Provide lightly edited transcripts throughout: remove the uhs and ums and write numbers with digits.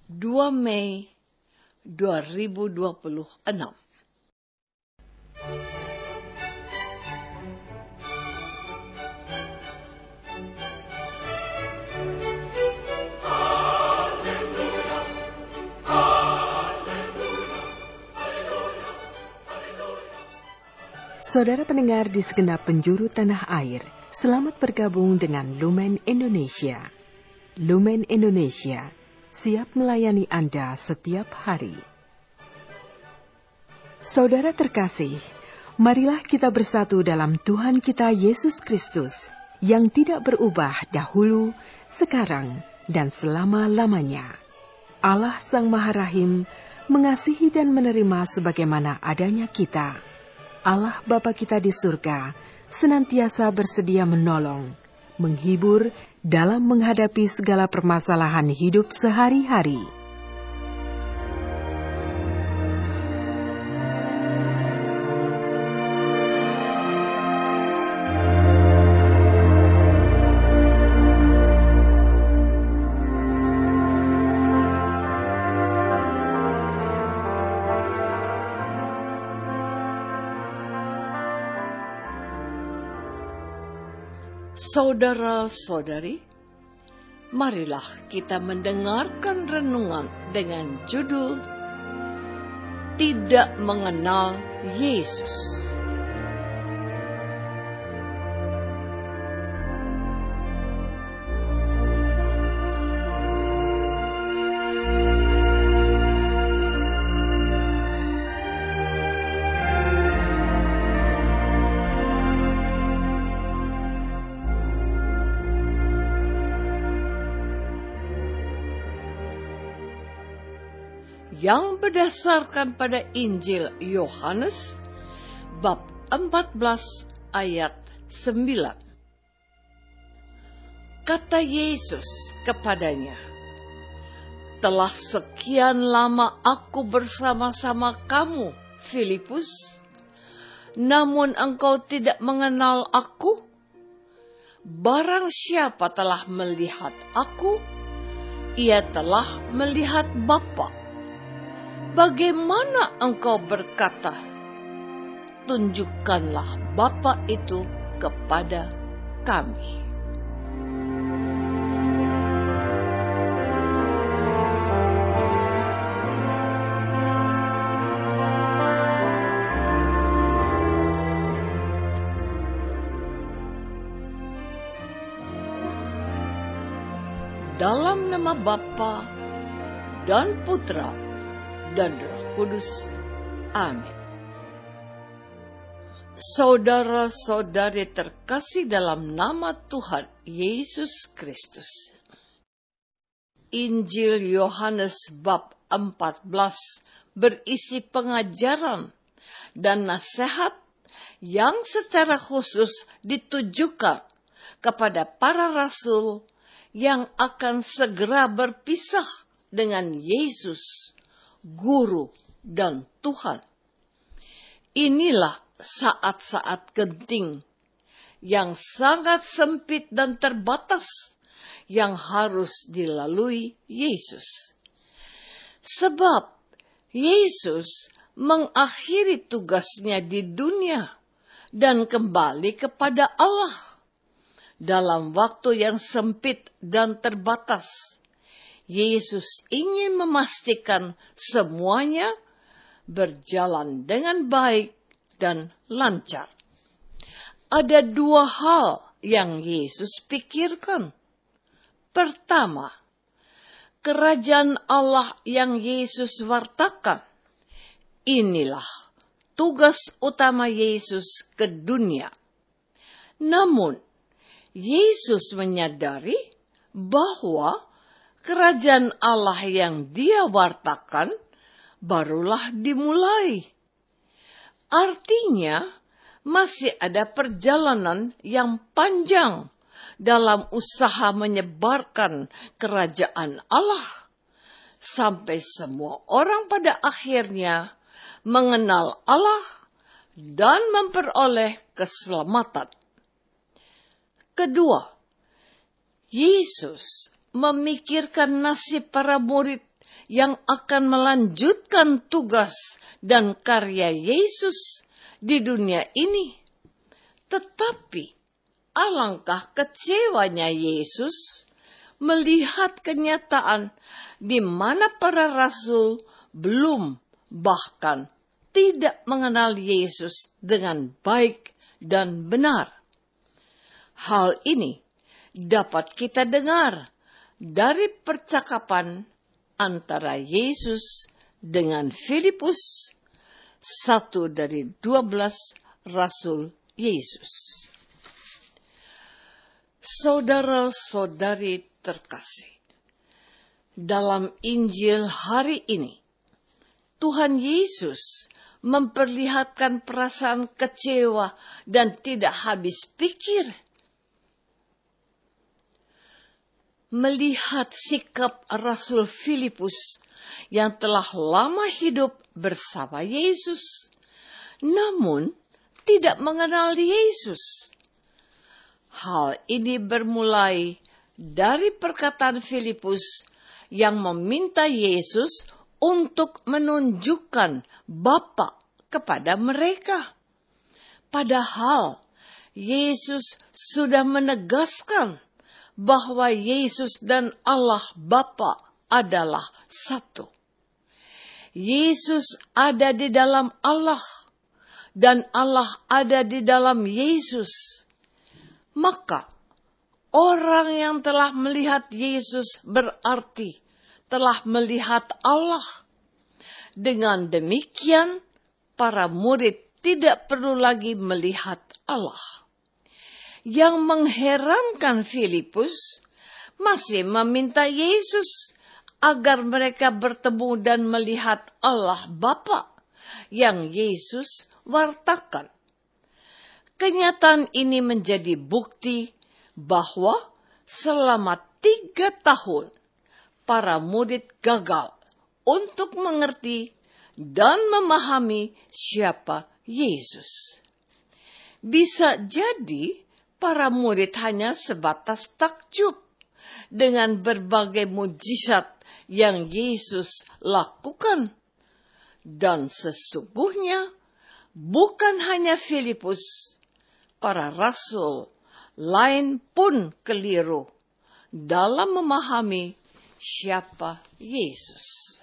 2 Mei 2026. Saudara pendengar di segenap penjuru tanah air, selamat bergabung dengan Lumen Indonesia. Lumen Indonesia, siap melayani Anda setiap hari. Saudara terkasih, marilah kita bersatu dalam Tuhan kita Yesus Kristus, yang tidak berubah dahulu, sekarang, dan selama-lamanya. Allah Sang Maha Rahim mengasihi dan menerima sebagaimana adanya kita. Allah Bapa kita di surga senantiasa bersedia menolong, menghibur dalam menghadapi segala permasalahan hidup sehari-hari. Saudara-saudari, marilah kita mendengarkan renungan dengan judul Tidak Mengenal Yesus. Yang berdasarkan pada Injil Yohanes bab 14 ayat 9. Kata Yesus kepadanya, "Telah sekian lama aku bersama-sama kamu, Filipus, namun engkau tidak mengenal aku? Barang siapa telah melihat aku, ia telah melihat Bapa. Bagaimana engkau berkata, tunjukkanlah Bapa itu kepada kami?" Dalam nama Bapa dan Putra dan Roh Kudus. Amin. Saudara-saudari terkasih dalam nama Tuhan Yesus Kristus. Injil Yohanes bab 14 berisi pengajaran dan nasihat yang secara khusus ditujukan kepada para rasul yang akan segera berpisah dengan Yesus, Guru dan Tuhan. Inilah saat-saat genting yang sangat sempit dan terbatas yang harus dilalui Yesus. Sebab Yesus mengakhiri tugasnya di dunia dan kembali kepada Allah. Dalam waktu yang sempit dan terbatas, Yesus ingin memastikan semuanya berjalan dengan baik dan lancar. Ada 2 hal yang Yesus pikirkan. Pertama, kerajaan Allah yang Yesus wartakan. Inilah tugas utama Yesus ke dunia. Namun, Yesus menyadari bahwa kerajaan Allah yang Dia wartakan barulah dimulai. Artinya, masih ada perjalanan yang panjang dalam usaha menyebarkan kerajaan Allah, sampai semua orang pada akhirnya mengenal Allah dan memperoleh keselamatan. Kedua, Yesus memikirkan nasib para murid yang akan melanjutkan tugas dan karya Yesus di dunia ini. Tetapi alangkah kecewanya Yesus melihat kenyataan di mana para rasul belum, bahkan tidak mengenal Yesus dengan baik dan benar. Hal ini dapat kita dengar dari percakapan antara Yesus dengan Filipus, satu dari 12 rasul Yesus. Saudara-saudari terkasih, dalam Injil hari ini, Tuhan Yesus memperlihatkan perasaan kecewa dan tidak habis pikir melihat sikap Rasul Filipus yang telah lama hidup bersama Yesus, namun tidak mengenal Yesus. Hal ini bermulai dari perkataan Filipus yang meminta Yesus untuk menunjukkan Bapa kepada mereka. Padahal Yesus sudah menegaskan bahwa Yesus dan Allah Bapa adalah satu. Yesus ada di dalam Allah dan Allah ada di dalam Yesus. Maka orang yang telah melihat Yesus berarti telah melihat Allah. Dengan demikian, para murid tidak perlu lagi melihat Allah. Yang mengherankan Filipus masih meminta Yesus agar mereka bertemu dan melihat Allah Bapa yang Yesus wartakan. Kenyataan ini menjadi bukti bahwa selama 3 tahun para murid gagal untuk mengerti dan memahami siapa Yesus. Bisa jadi para murid hanya sebatas takjub dengan berbagai mujizat yang Yesus lakukan. Dan sesungguhnya bukan hanya Filipus, para rasul lain pun keliru dalam memahami siapa Yesus.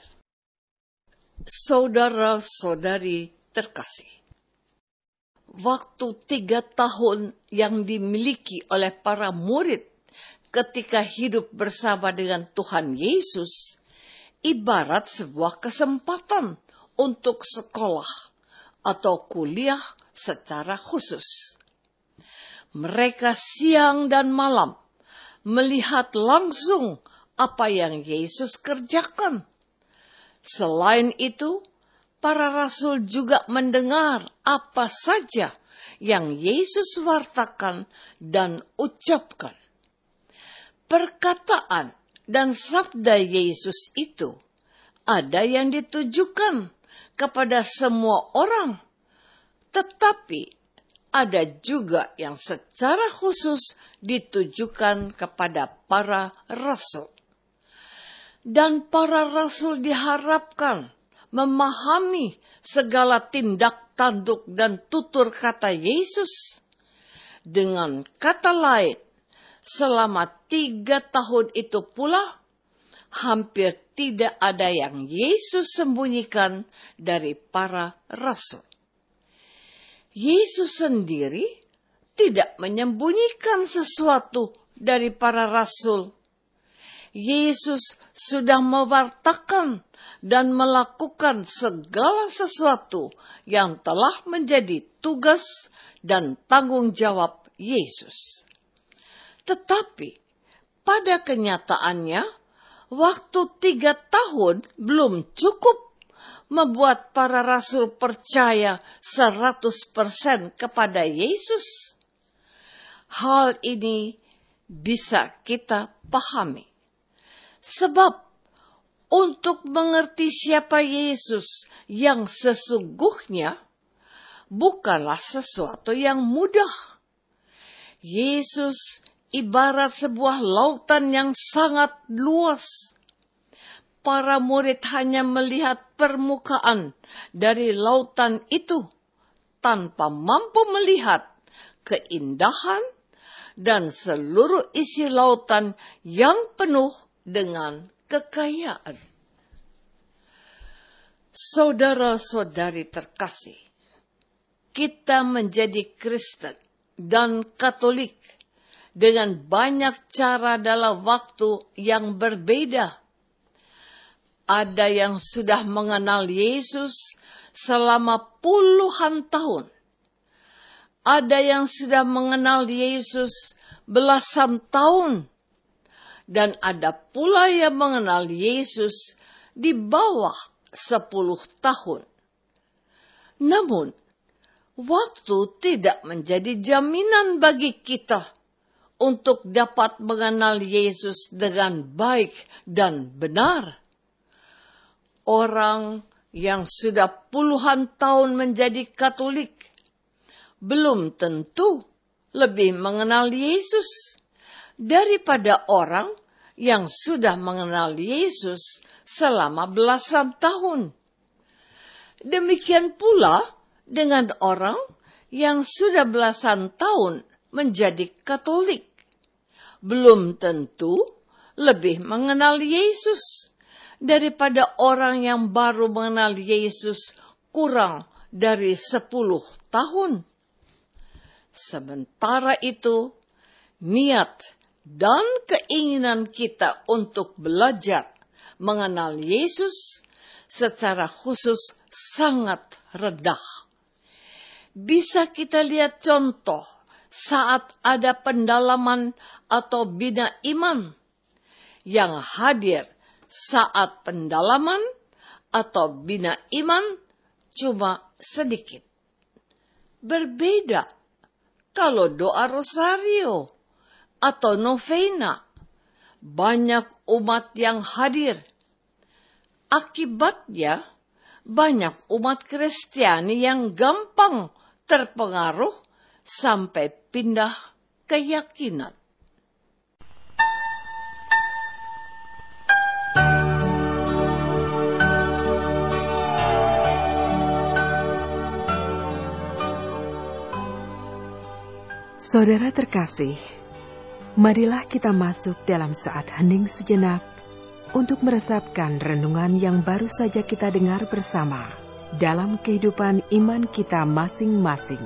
Saudara-saudari terkasih, waktu 3 tahun yang dimiliki oleh para murid ketika hidup bersama dengan Tuhan Yesus ibarat sebuah kesempatan untuk sekolah atau kuliah secara khusus. Mereka siang dan malam melihat langsung apa yang Yesus kerjakan. Selain itu, para rasul juga mendengar apa saja yang Yesus wartakan dan ucapkan. Perkataan dan sabda Yesus itu ada yang ditujukan kepada semua orang, tetapi ada juga yang secara khusus ditujukan kepada para rasul. Dan para rasul diharapkan memahami segala tindak tanduk dan tutur kata Yesus. Dengan kata lain, selama 3 tahun itu pula, hampir tidak ada yang Yesus sembunyikan dari para rasul. Yesus sendiri tidak menyembunyikan sesuatu dari para rasul. Yesus sudah mewartakan dan melakukan segala sesuatu yang telah menjadi tugas dan tanggung jawab Yesus. Tetapi pada kenyataannya, waktu 3 tahun belum cukup membuat para rasul percaya 100% kepada Yesus. Hal ini bisa kita pahami. Sebab untuk mengerti siapa Yesus yang sesungguhnya bukanlah sesuatu yang mudah. Yesus ibarat sebuah lautan yang sangat luas. para murid hanya melihat permukaan dari lautan itu tanpa mampu melihat keindahan dan seluruh isi lautan yang penuh dengan kekayaan. Saudara-saudari terkasih, kita menjadi Kristen dan Katolik dengan banyak cara dalam waktu yang berbeda. Ada yang sudah mengenal Yesus selama puluhan tahun. Ada yang sudah mengenal Yesus belasan tahun. Dan ada pula yang mengenal Yesus di bawah 10 tahun. Namun, waktu tidak menjadi jaminan bagi kita untuk dapat mengenal Yesus dengan baik dan benar. Orang yang sudah puluhan tahun menjadi Katolik belum tentu lebih mengenal Yesus daripada orang yang sudah mengenal Yesus selama belasan tahun. Demikian pula dengan orang yang sudah belasan tahun menjadi Katolik. Belum tentu lebih mengenal Yesus daripada orang yang baru mengenal Yesus kurang dari 10 tahun. Sementara itu, niat dan keinginan kita untuk belajar mengenal Yesus secara khusus sangat rendah. Bisa kita lihat contoh saat ada pendalaman atau bina iman yang hadir saat pendalaman atau bina iman cuma sedikit. Berbeda kalau doa rosario atau novena, banyak umat yang hadir. Akibatnya, banyak umat Kristiani yang gampang terpengaruh sampai pindah keyakinan. Saudara terkasih, marilah kita masuk dalam saat hening sejenak untuk meresapkan renungan yang baru saja kita dengar bersama dalam kehidupan iman kita masing-masing.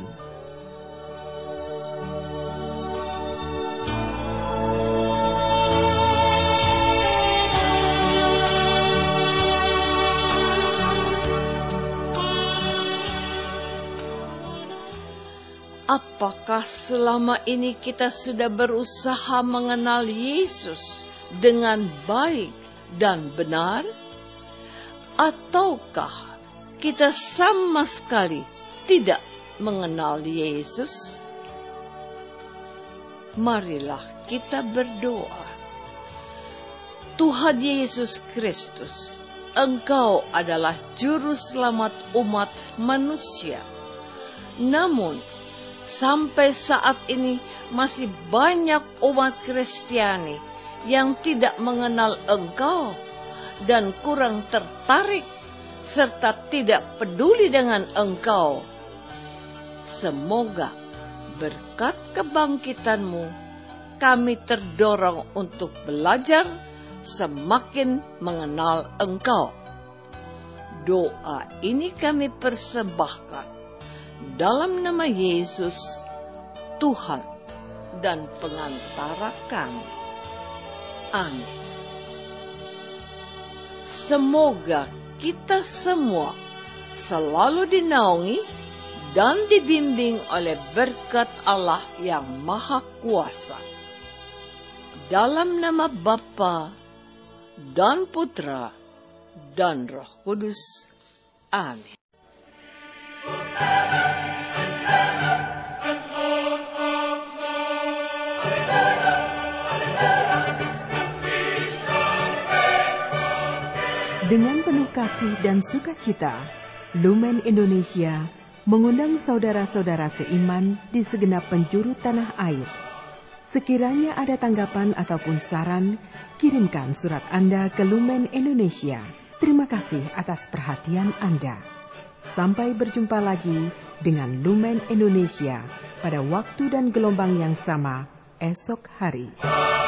Apakah selama ini kita sudah berusaha mengenal Yesus dengan baik dan benar? Ataukah kita sama sekali tidak mengenal Yesus? Marilah kita berdoa. Tuhan Yesus Kristus, Engkau adalah juru selamat umat manusia. Namun, sampai saat ini masih banyak umat Kristiani yang tidak mengenal Engkau dan kurang tertarik serta tidak peduli dengan Engkau. Semoga berkat kebangkitan-Mu kami terdorong untuk belajar semakin mengenal Engkau. Doa ini kami persembahkan dalam nama Yesus, Tuhan dan pengantara kami. Amin. Semoga kita semua selalu dinaungi dan dibimbing oleh berkat Allah yang Maha Kuasa. Dalam nama Bapa dan Putra dan Roh Kudus. Amin. Dengan penuh kasih dan sukacita, Lumen Indonesia mengundang saudara-saudara seiman di segenap penjuru tanah air Sekiranya ada tanggapan ataupun saran, kirimkan surat Anda ke Lumen Indonesia. Terima kasih atas perhatian Anda. Sampai berjumpa lagi dengan Lumen Indonesia pada waktu dan gelombang yang sama esok hari.